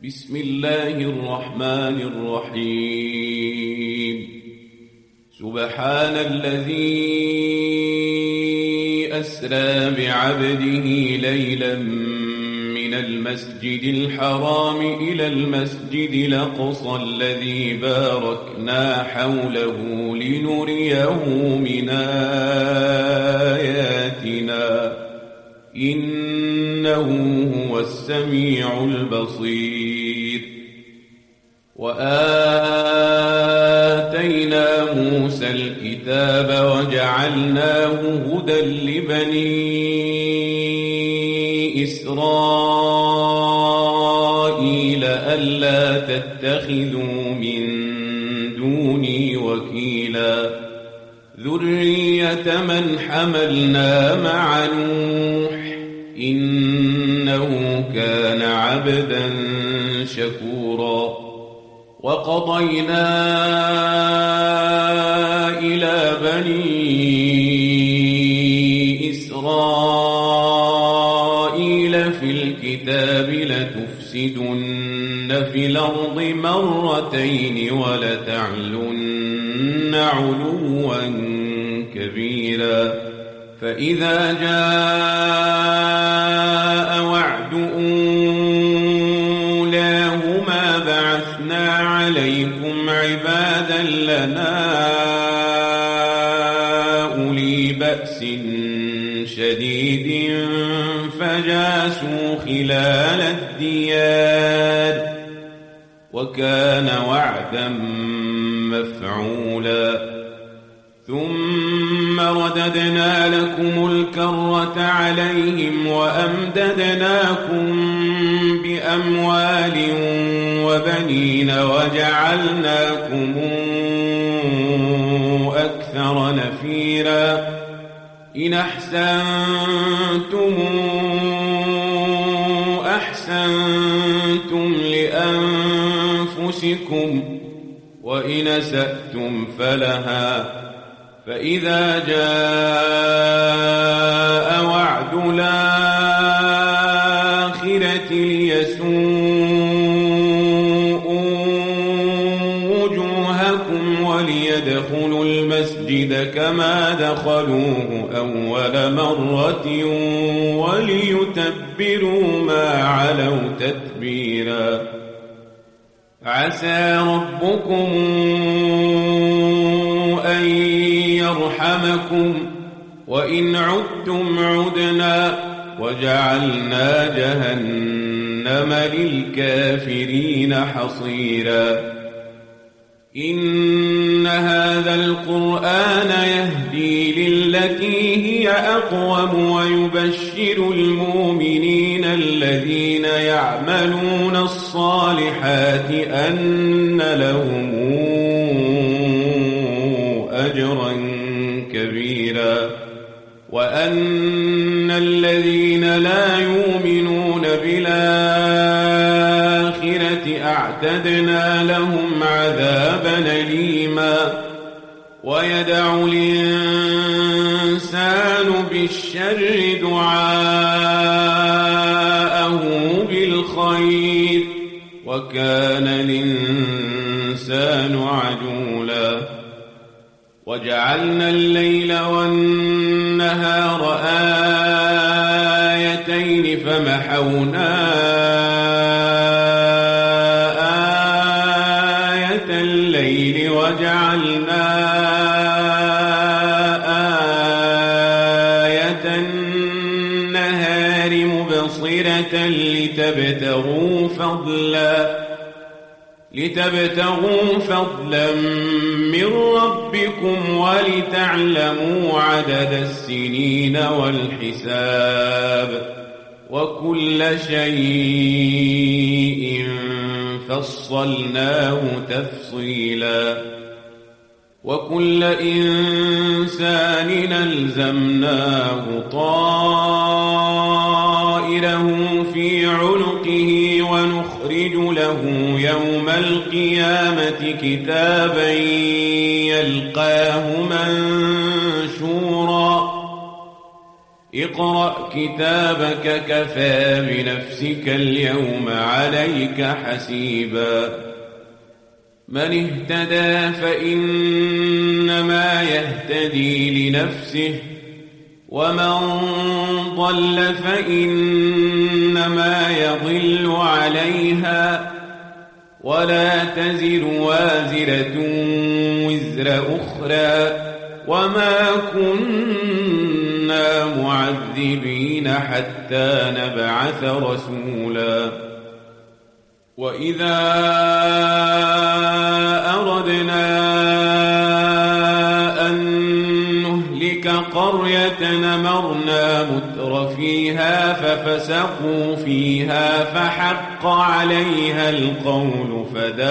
بسم الله الرحمن الرحيم. سبحان الذي أسرى بعبده ليلا من المسجد الحرام إلى المسجد الأقصى الذي باركنا حوله لنريه من آياتنا إنه هو السميع البصير. وآتينا موسى الكتاب وجعلناه هدى لبني إسرائيل ألا تتخذوا من دوني وكيلا ذرية من حملنا مع نوح إنه كان عبدا شكورا. وقضينا إلى بني إسرائيل في الكتاب لتفسدن في الأرض مرتين ولتعلن علوا كبيرا. فإذا جاء وعد أولاهما بعثنا عليكم عبادا لنا أولي بأس شديد فجاسوا خلال الديار وكان وعدا مفعولا. ثم رددنا لكم الكرة عليهم وأمددناكم بأموال وبنين وجعلناكم أكثر نفيرا. إن أحسنتم أحسنتم لأنفسكم وإن أسأتم فلها. فإذا جاء وعد الآخرة ليسوءوا وجوهكم وليدخلوا المسجد كما دخلوه أول مرة وليتبروا ما علوا تتبيرا. عسى ربكم أن يرحمكم وإن عدتم عدنا وجعلنا جهنم للكافرين حصيرا. إن هذا القرآن يهدي للتي هي أقوم ويبشر المؤمنين الذين يعملون الصالحات أن لهم أجرا كبيرا وأن الذين لا يؤمنون بالآخرة أعتدنا لهم عذابا أليما. ويدع الإنسان بالشر دعاءه بالخير وكان الإنسان عجولا. وجعلنا الليل والنهار آيتين فمحونا آية الليل وجعلنا آية النهار مبصرة لتبتغوا فضلا من ربكم ولتعلموا عدد السنين والحساب وكل شيء فصلناه تفصيلا. وكل إنسان ألزمناه طائره في عنقه ونخرج له يوم القيامة كتابا يلقاه منشورا اقرأ كتابك كفى بنفسك اليوم عليك حسيبا من اهتدى فإنما يهتدي لنفسه ومن ضل فإنما يضل عليها ولا تزر وازرة وزر أخرى وما كنا معذبين حتى نبعث رسولا وإذا أردنا أن نهلك قرية أمرنا متر فيها ففسقوا فيها فحق عليها القول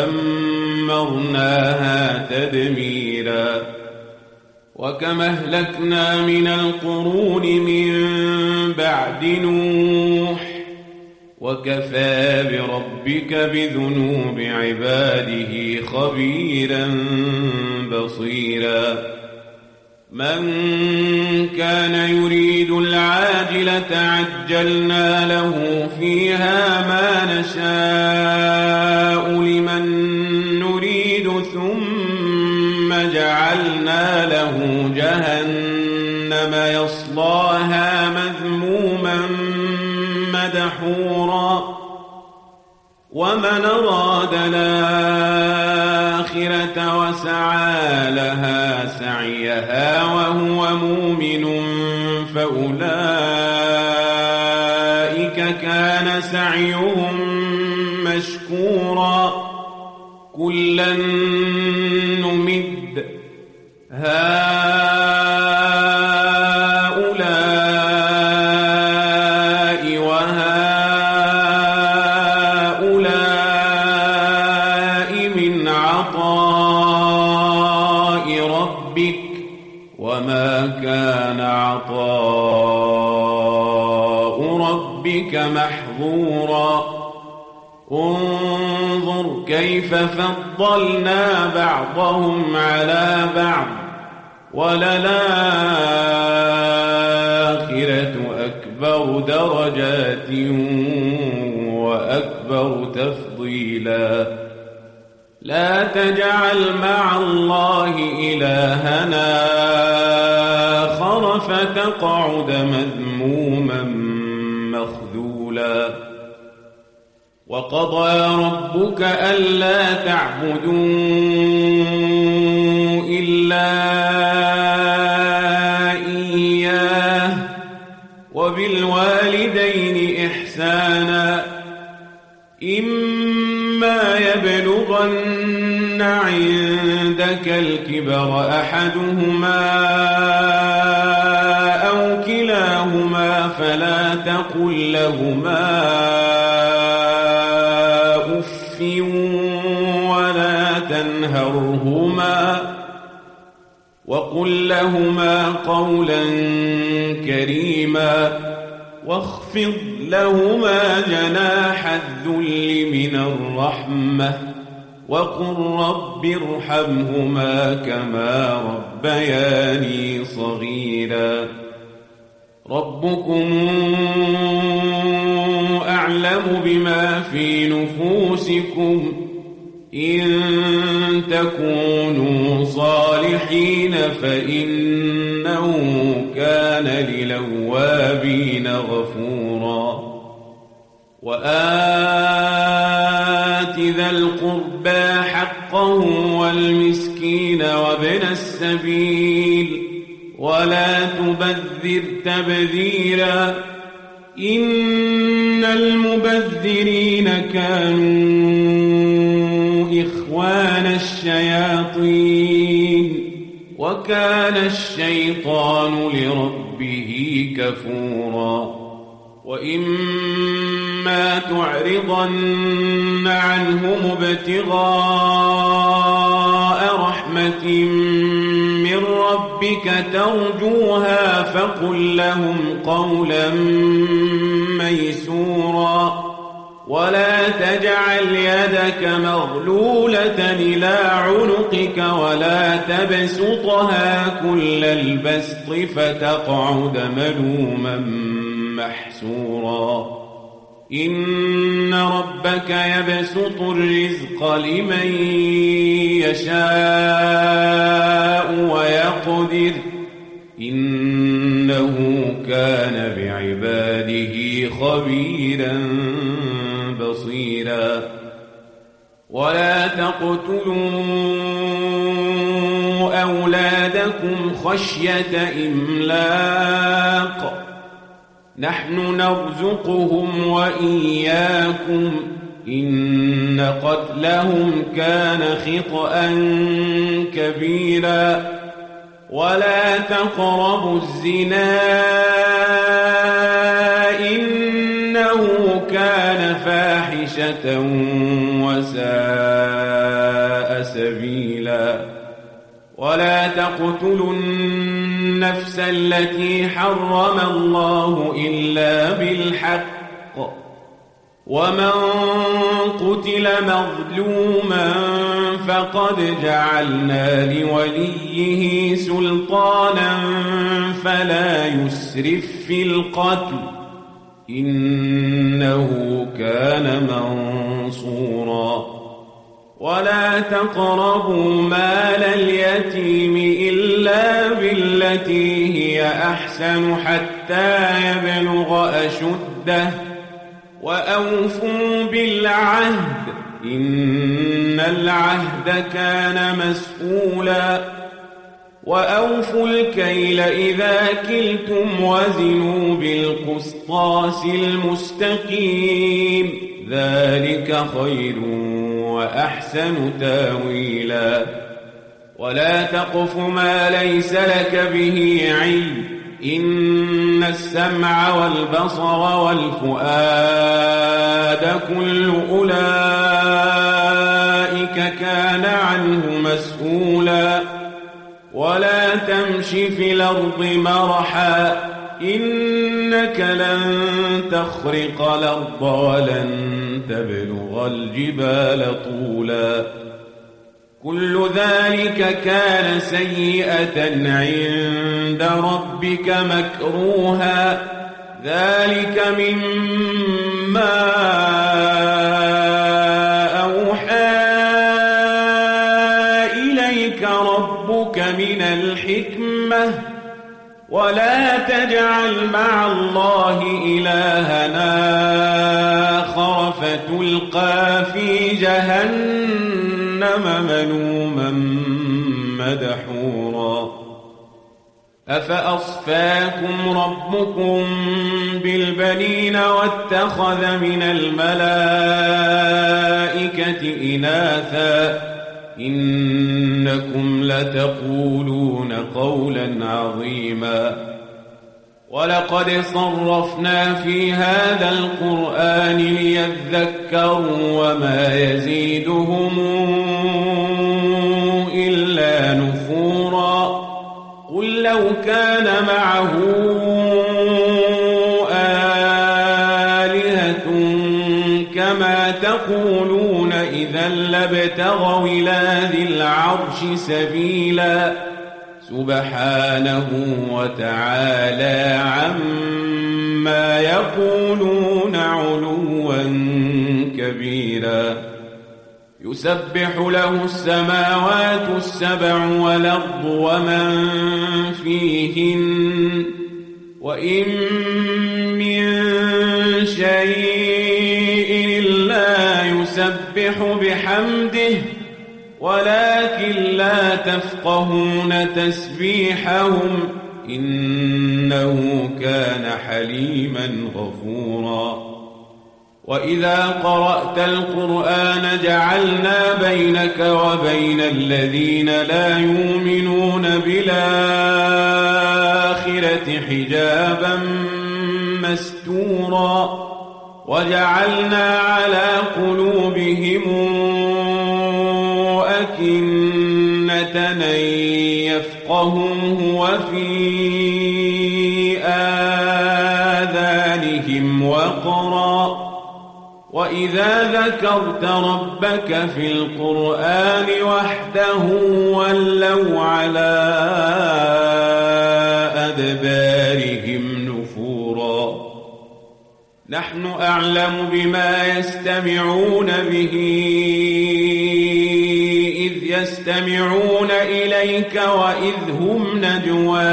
فدمرناها تدميرا وكما أهلكنا من القرون من بعد نوح وكفى بربك بذنوب عباده خبيرا بصيرا من كان يريد العاجلة عجلنا له فيها ما نشاء لمن نريد ثم جعلنا له جهنم يصلاها مذموما مدحورا ومن أراد الآخرة وسعى لها سعيها وهو مؤمن فأولئك كان سعيهم مشكورا كلا نمد هؤلاء وهؤلاء من عطاء ربك وما كان عطاء ربك محظورا انظر كيف فضلنا بعضهم على بعض وللآخرة أكبر درجات وأكبر تفضيلا لا تجعل مع الله إلهنا آخر فتقعد مذموما مخذولا وقضى ربك ألا تعبدوا إلا إياه وبالوالدين إحسانا إما يبلغن عندك الكبر أحدهما أو كلاهما فلا تقل لهما ولا تنهرهما وقل لهما قولا كريما واخفض لهما جناح الذل من الرحمة وقل رب ارحمهما كما ربياني صغيرا ربكم أعلم بما في نفوسكم إن تكونوا صالحين فإنه كان للأوابين غفورا وآت ذا القربى حقه والمسكين وابن السبيل ولا تبذر تبذيرا إن المبذرين كانوا إخوان الشياطين وكان الشيطان لربه كفورا وإما تعرضن عنهم ابتغاء رحمة من ربك ترجوها فقل لهم قولا ميسورا ولا تجعل يدك مغلولة إلى عنقك ولا تبسطها كل البسط فتقعد ملوما محسورا إن ربك يبسط الرزق لمن يشاء ويقدر إنه كان بعباده خبيرا بصيرا ولا تقتلوا أولادكم خشية إملاق نحن نرزقهم وإياكم إن قتلهم كان خطأ كبيرا ولا تقربوا الزنا إنه كان فاحشة وساء سبيلا ولا تقتلوا النفس التي حرم الله إلا بالحق ومن قتل مظلوما فقد جعلنا لوليه سلطانا فلا يسرف في القتل إنه كان منصورا ولا تقربوا مال اليتيم إلا بالتي هي أحسن حتى يبلغ أشده وأوفوا بالعهد إن العهد كان مسؤولا وأوفوا الكيل إذا كلتم وزنوا بالقسطاس المستقيم ذلك خير وأحسن تاويلا ولا تقف ما ليس لك به علم إن السمع والبصر والفؤاد كل أولئك كان عنه مسؤولا ولا تمش في الأرض مرحا إنك لن تخرق الأرض ولن تبلغ الجبال طولا كل ذلك كان سيئة عند ربك مكروها ذلك مما أوحى إليك ربك من الحكمة ولا تجعل مع الله إلهنا آخر فتلقى في جهنم ملوما مدحورا أفأصفاكم ربكم بالبنين واتخذ من الملائكة إناثا إنكم لتقولون قولا عظيما ولقد صرفنا في هذا القرآن ليذكروا وما يزيدهم إلا نفورا قل لو كان معه آلهة كما تقولون إذا لابتغوا إلى ذي العرش سبيلا سبحانه وتعالى عما يقولون علوا كبيرا يسبح له السماوات السبع والأرض ومن فيهن وإن من شيء إلا يسبح بحمده ولكن لا تفقهون تسبيحهم إنه كان حليما غفورا وإذا قرأت القرآن جعلنا بينك وبين الذين لا يؤمنون بالآخرة حجابا مستورا وجعلنا على قلوبهم أكنة أن يفقهوه وفي آذانهم وقرا وإذا ذكرت ربك في القرآن وحده ولوا على أدبارهم نفورا نحن أعلم بما يستمعون به إذ يستمعون إليك وإذ هم نجوى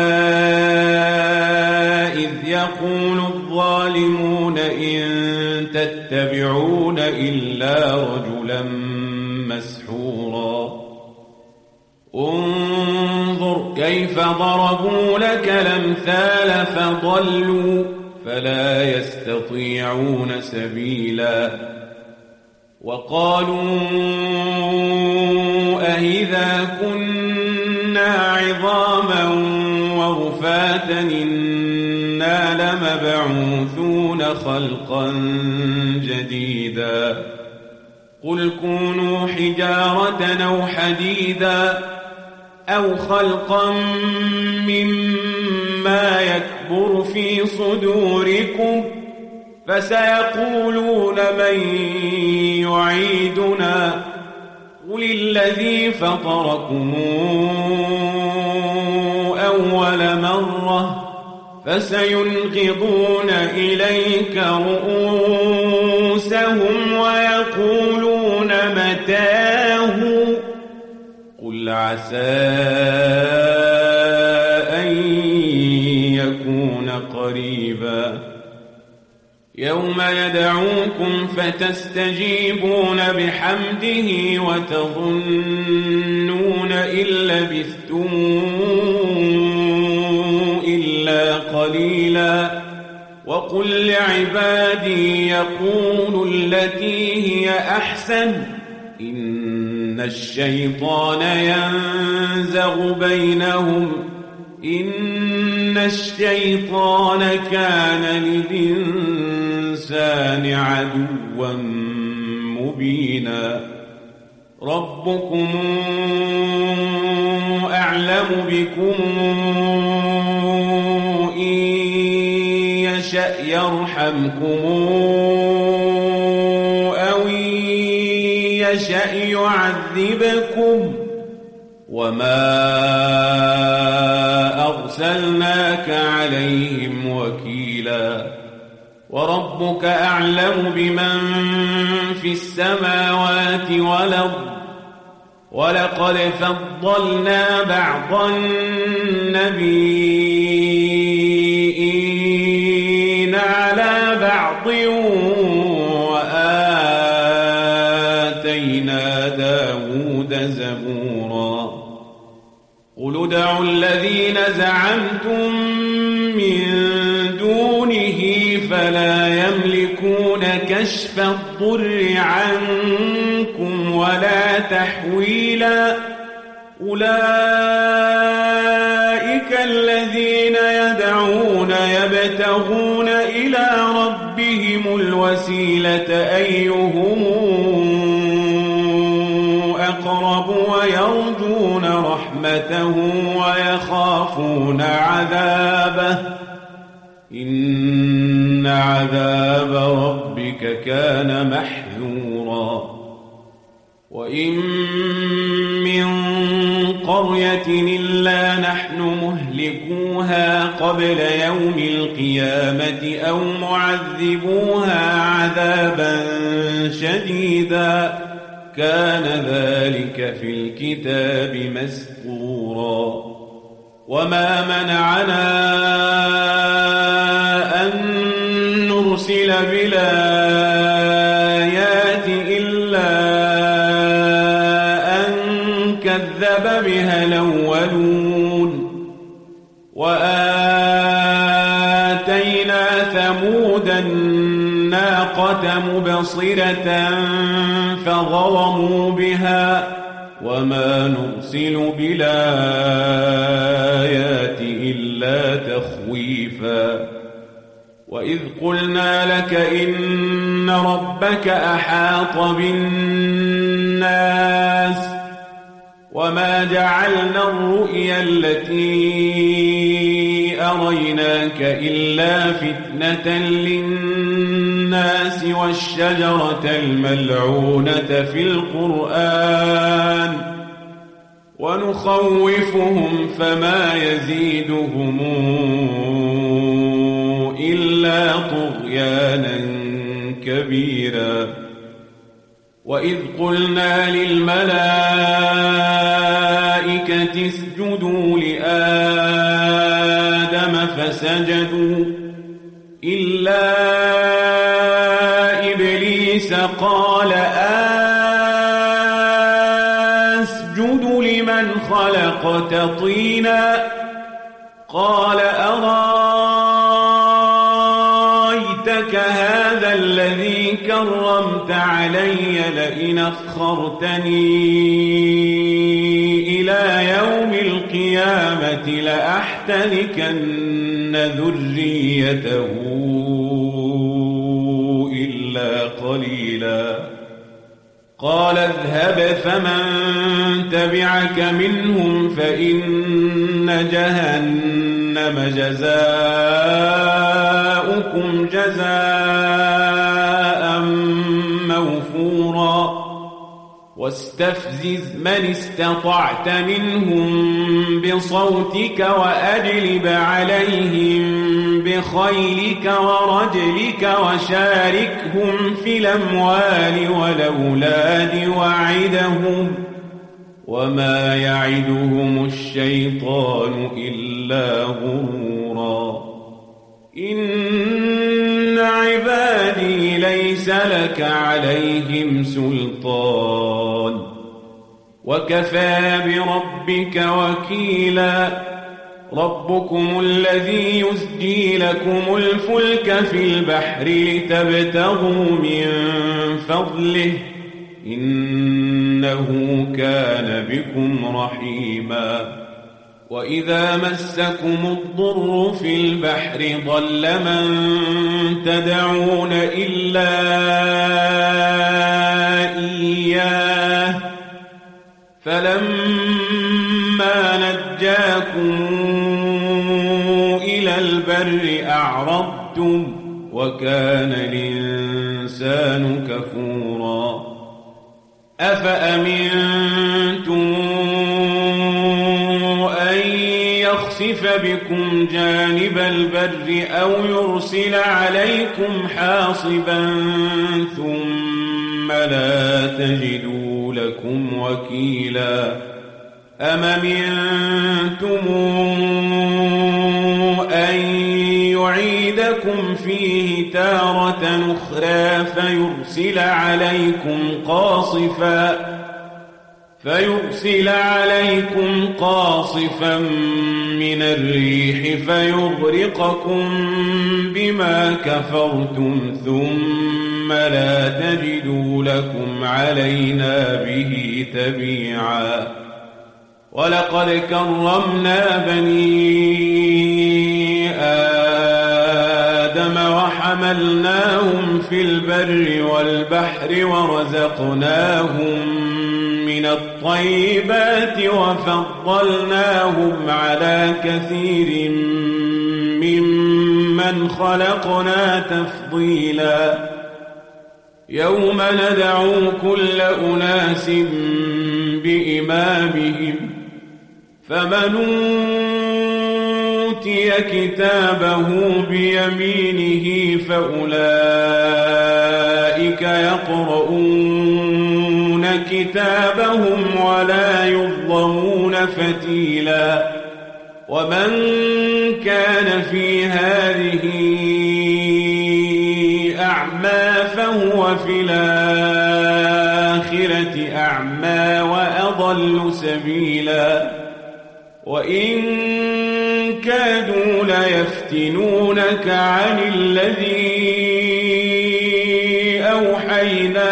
إذ يقول الظالمون إن تتبعون إلا رجلا مسحورا انظر كيف ضربوا لك الأمثال فضلوا فلا يستطيعون سبيلا وقالوا أإذا كنا عظاما ورفاتا إنا لمبعوثون خلقا جديدا قل كونوا حجارة أو حديدا أو خلقا مما يكبر في صدوركم فسيقولون من يعيدنا قل الذي فطركم أول مرة فسينغضون إليك رؤوسهم ويقولون متاه قل عسى أن يكون قريبا يوم يدعوكم فتستجيبون بحمده وتظنون إن لبثتم إلا قليلا وقل لعبادي يقولوا التي هي أحسن إن الشيطان ينزغ بينهم إن الشيطان كان للإنسان عدوا مبينا ربكم أعلم بكم إن يشأ يرحمكم أو إن يشأ يعذبكم وما أرسلناك عليهم وكيلا وربك أعلم بمن في السماوات والأرض ولقد فضلنا بعض النبيين على بعض وآتينا داود زبورا قل ادعوا الذين زعمتم من دونه فلا يملكون كشف الضر عنكم ولا تحويلا أولئك الذين يدعون يبتغون إلى ربهم الوسيلة أيهم أقرب ويرجون رحمته ويخافون عذابه إن عذاب ربك كان محذورا وإن من قرية إلا نحن مهلكوها قبل يوم القيامة أو معذبوها عذابا شديدا كان ذلك في الكتاب مسطورا وما منعنا أن نرسل بالآيات إلا أن كذب بها الأولون وآتينا ثمود الناقة مبصرة فظلموا بها وما نرسل بالآيات إلا تخويفا وإذ قلنا لك إن ربك أحاط بالناس وما جعلنا الرؤيا التي أريناك إلا فتنة للناس والشجرة الملعونة في القرآن ونخوفهم فما يزيدهم إلا طغيانا كبيرا وإذ قلنا للملائكة اسجدوا لآدم فسجدوا إلا إبليس قال أسجد لمن خلقت طينا قال أرأيتك هذا الذي كرمت علي لئن أخرتني إلى يوم القيامة لأحتنكن ذريته إلا قليلا قال اذهب فمن تبعك منهم فإن جهنم جزاؤكم جزاء موفورا واستفزز من استطعت منهم بصوتك وأجلب عليهم بخيلك ورجلك وشاركهم في الأموال والأولاد وعدهم وما يعدهم الشيطان إلا غرورا إن عبادي ليس لك عليهم سلطان وكفى بربك وكيلا ربكم الذي يزجي لكم الفلك في البحر لتبتغوا من فضله إنه كان بكم رحيما وإذا مسكم الضر في البحر ضل من تدعون إلا إياه فلما نجاكم إلى البر أعرضتم وكان الإنسان كفورا أفأمنتم أن يخسف بكم جانب البر أو يرسل عليكم حاصبا ثم لا تجدوا لكم وكيلا أم أمنتم أن يعيدكم فيه تارة أخرى فيرسل عليكم قاصفا من الريح فيغرقكم بما كفرتم ثم لا تجدوا لكم علينا به تبيعا ولقد كرمنا بني آدم وحملناهم في البر والبحر ورزقناهم من الطيبات وفضلناهم على كثير ممن خلقنا تفضيلا يوم ندعو كل أناس بإمامهم فمن أوتي كتابه بيمينه فأولئك يقرؤون كتابهم ولا يظلمون فتيلا ومن كان في هذه أعمى فهو في الآخرة أعمى وأضل سبيلا وإن كادوا ليفتنونك عن الذي أوحينا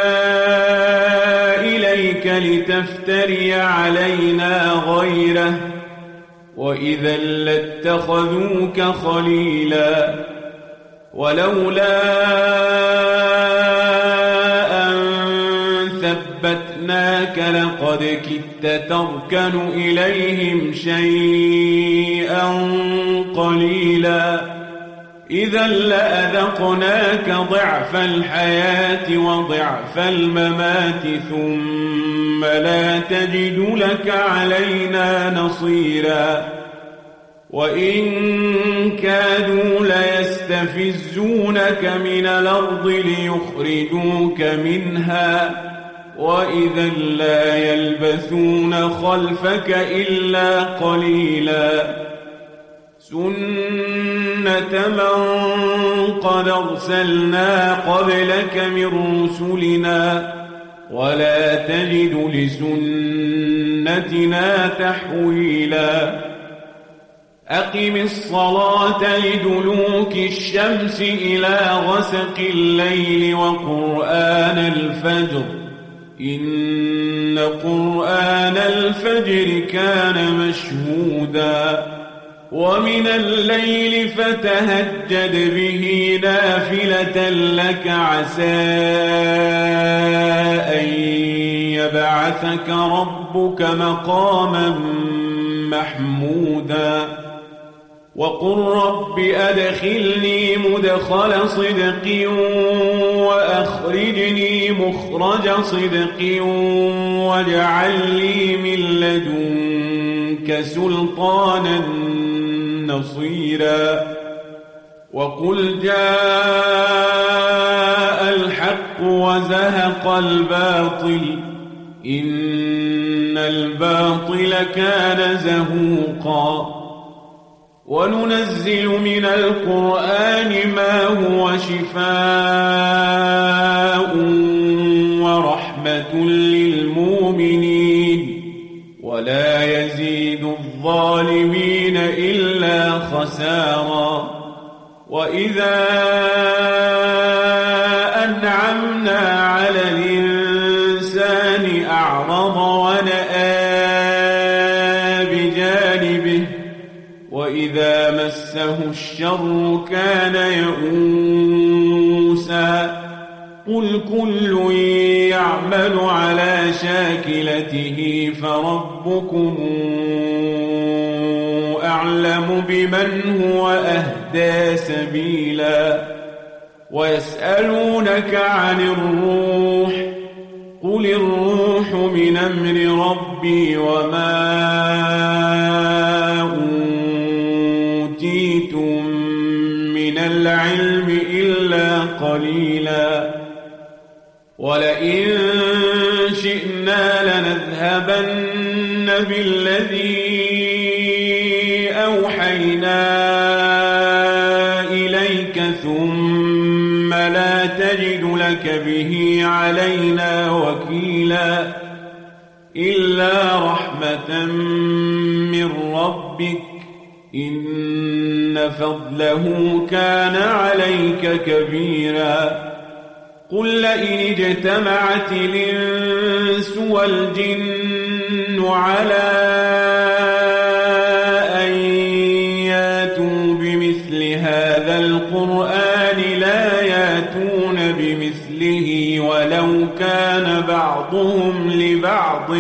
إليك لتفتري علينا غيره وإذا لاتخذوك خليلا ولولا أن ثبتناك لقد كدت تركن إليهم شيئا قليلا إذا لأذقناك ضعف الحياة وضعف الممات ثم لا تجد لك علينا نصيرا وإن كادوا ليستفزونك من الأرض ليخرجوك منها وإذا لا يلبثون خلفك إلا قليلا سنة من قد أرسلنا قبلك من رسلنا ولا تجد لسنتنا تحويلا أقم الصلاة لدلوك الشمس إلى غسق الليل وقرآن الفجر إن قرآن الفجر كان مشهودا ومن الليل فتهجد به نافلة لك عسى أن يبعثك ربك مقاما محمودا وقل رب أدخلني مدخل صدق وأخرجني مخرج صدق واجعل لي من لدنك سلطانا نصيرا وقل جاء الحق وزهق الباطل إن الباطل كان زهوقا وننزل من القرآن ما هو شفاء ورحمة للمؤمنين ولا يزيد الظالمين إلا خسارا وإذا أنعمنا على الإنسان أعرض ونأى بجانبه وإذا مسه الشر كان يئوسا قل كل يعمل على شاكلته فربكم أعلم بمن هو أهدى سبيلا ويسألونك عن الروح قل الروح من أمر ربي وما أوتيتم من العلم إلا قليلا ولئن شئنا لنذهبن بالذي أوحينا إليك ثم لا تجد لك به علينا وكيلا إلا رحمة من ربك إن فضله كان عليك كبيرا قل لئن اجتمعت الإنس والجن على أن ياتوا بمثل هذا القرآن لا ياتون بمثله ولو كان بعضهم لبعض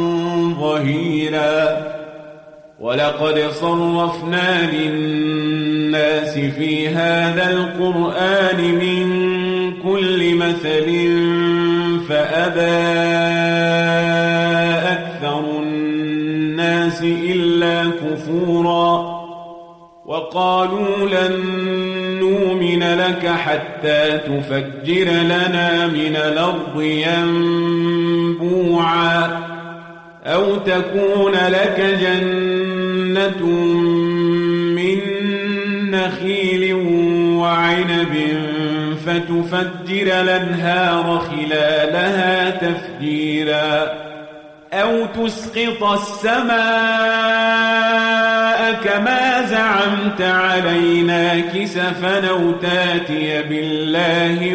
ظهيرا ولقد صرفنا للناس في هذا القرآن من كل مثل فأبى أكثر الناس إلا كفورا وقالوا لن نؤمن لك حتى تفجر لنا من الأرض ينبوعا أو تكون لك جنة من نخيل وعنب فتفجر الأنهار خلالها تفجيرا أو تسقط السماء كما زعمت علينا كسفا أو تاتي بالله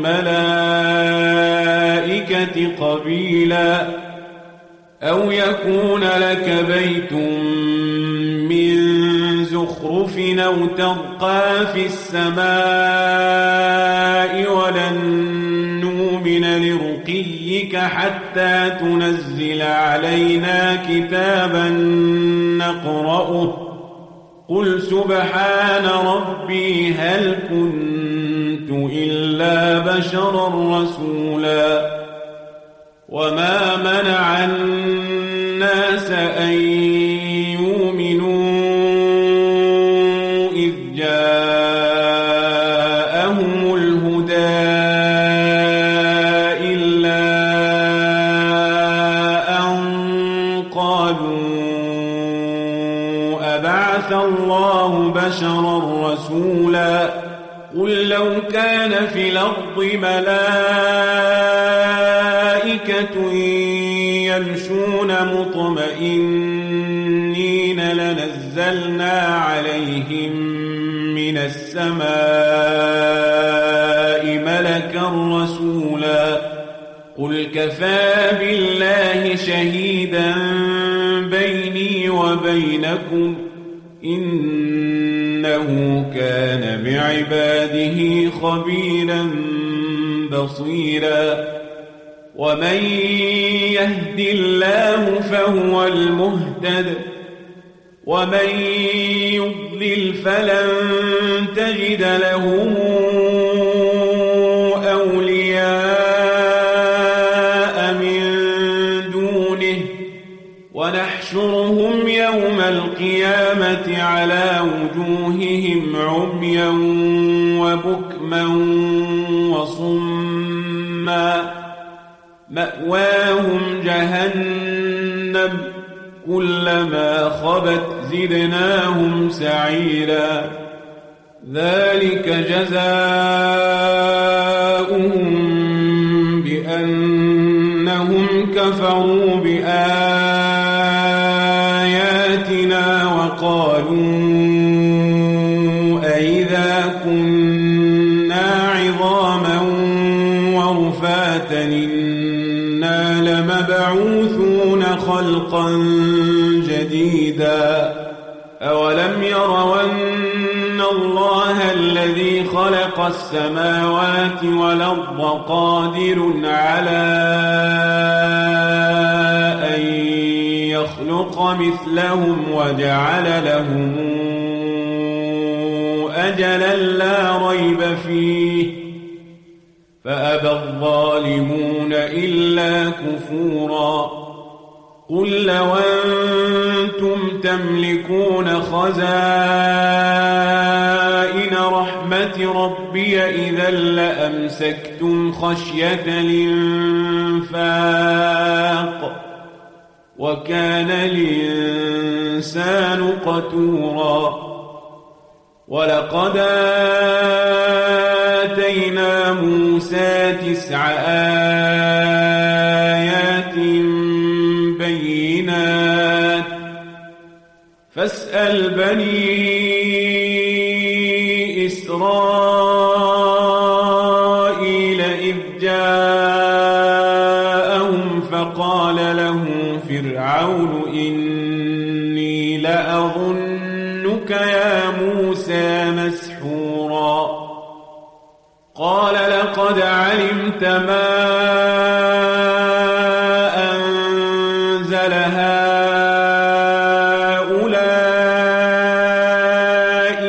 والملائكة قبيلا أو يكون لك بيت من زخرف أو ترقى في السماء ولن نؤمن لرقيك عندك حتى تنزل علينا كتابا نقرأه قل سبحان ربي هل كنت إلا بشرا رسولا وما منع الناس أن يؤمنوا إذ جاءهم الهدى إلا أن قالوا أبعث الله بشرا رسولا قل لو كان في الأرض ملائكة يمشون مطمئنين لنزلنا عليهم من السماء ملكا رسولا قل كفى بالله شهيدا بيني وبينكم إنه كان بعباده خبيرا بصيرا ومن يهد الله فهو المهتد ومن يضلل فلن تجد لهم أولياء من دونه ونحشرهم يوم القيامة على وجوههم عميا وبكما وصما مأواهم جهنم كلما خبت زدناهم سعيرا ذلك جزاؤهم بأنهم كفروا بآياتنا وقالوا أئذا كنا عظاما ورفاتا إنا لمبعوثون خلقا جديدا أولم يروا أن الله الذي خلق السماوات والأرض قادر على أن يخلق مثلهم وجعل لهم أجلا لا ريب فيه فأبى الظالمون إلا كفورا قل لو أنتم تملكون خزائن رحمة ربي إذا لأمسكتم خشية الإنفاق وكان الإنسان قتورا ولقد آتينا موسى 9 آيات بينات فاسأل بني إسرائيل إذ جاءهم فقال له فرعون إني لأظنك يا موسى مسحورا قال لقد علمت ما أنزل هؤلاء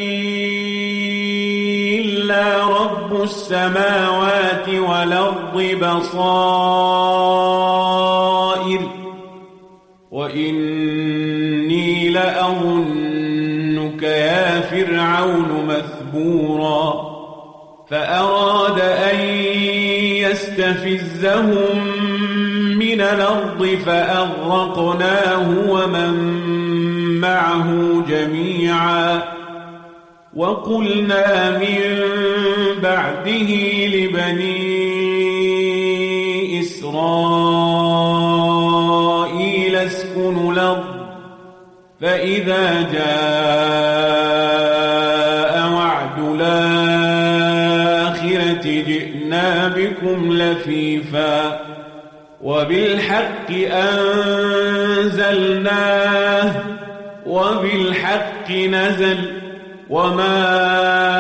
إلا رب السماوات والأرض بصائر وإني لأظنك يا فرعون مثبورا فأراد أن يستفزهم من الأرض فأغرقناه ومن معه جميعا وقلنا من بعده لبني إسرائيل اسكنوا الأرض فإذا جاء وعد الآخرة جئنا بكم لفيفا وبالحق أنزلناه وبالحق نزل وما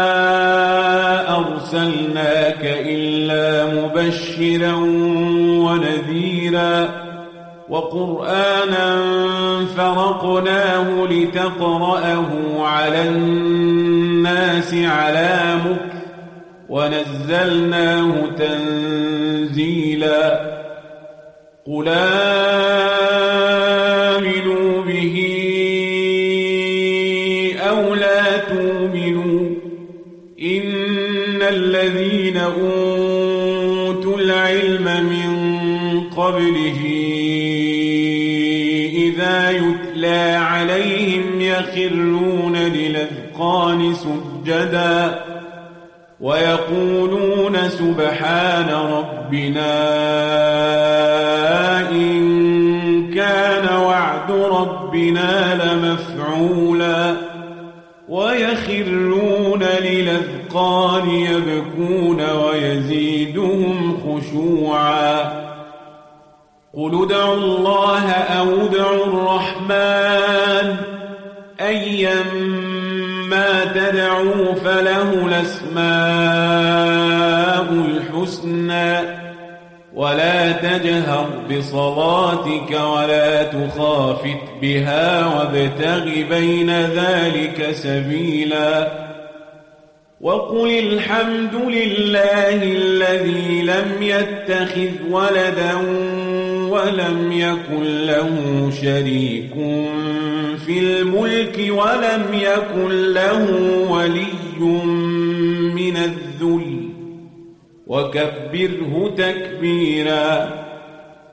أرسلناك إلا مبشرا ونذيرا وقرآنا فرقناه لتقرأه على الناس على مكث ونزلناه تنزيلا قل آمنوا به أو لا تؤمنوا إن الذين أوتوا العلم من قبله إذا يتلى عليهم يخرون للأذقان سجدا ويقولون سبحان ربنا إن كان وعد ربنا لمفعولا ويخرون للأذقان يبكون ويزيدهم خشوعا قل ادعوا الله أو ادعوا الرحمن أيما تدعوا فله الأسماء الحسنى ولا تجهر بصلاتك ولا تخافت بها وابتغ بين ذلك سبيلا وقل الحمد لله الذي لم يتخذ ولدا ولم يكن له شريك في الملك ولم يكن له ولي من الذل وكبره تكبيرا